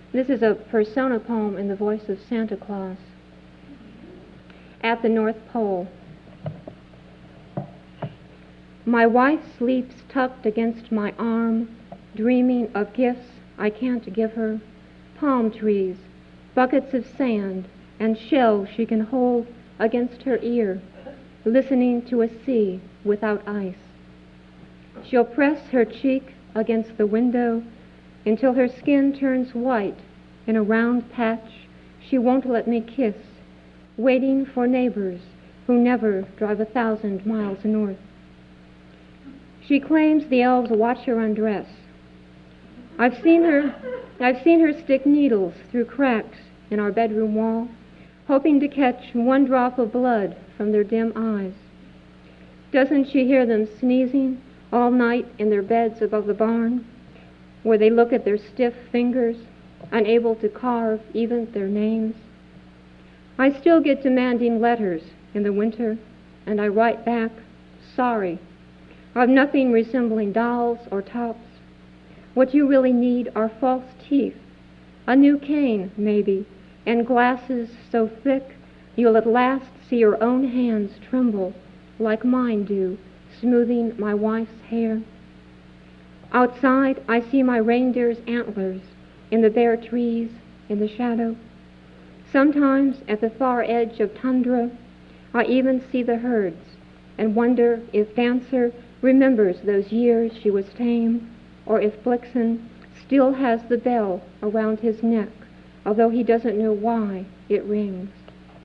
This is a persona poem in the voice of Santa Claus. At the North Pole. My wife sleeps tucked against my arm, dreaming of gifts I can't give her, palm trees, buckets of sand, and shells she can hold against her ear, listening to a sea without ice. She'll press her cheek against the window until her skin turns white in a round patch she won't let me kiss, waiting for neighbors who never drive 1,000 miles north. She claims the elves watch her undress. I've seen her stick needles through cracks in our bedroom wall, hoping to catch one drop of blood from their dim eyes. Doesn't she hear them sneezing all night in their beds above the barn, where they look at their stiff fingers, unable to carve even their names? I still get demanding letters in the winter, and I write back, sorry. I've nothing resembling dolls or tops. What you really need are false teeth, a new cane, maybe, and glasses so thick you'll at last see your own hands tremble like mine do, smoothing my wife's hair. Outside, I see my reindeer's antlers in the bare trees in the shadow. Sometimes, at the far edge of tundra, I even see the herds and wonder if Dancer remembers those years she was tame, or if Blixen still has the bell around his neck, although he doesn't know why it rings.